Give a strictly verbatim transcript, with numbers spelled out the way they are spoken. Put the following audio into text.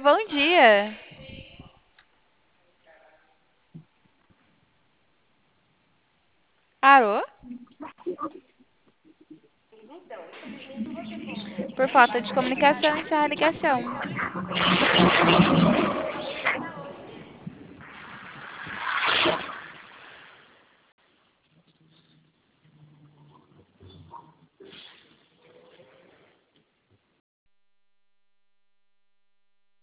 bom dia. Alô? Por falta de comunicação, encerra a ligação.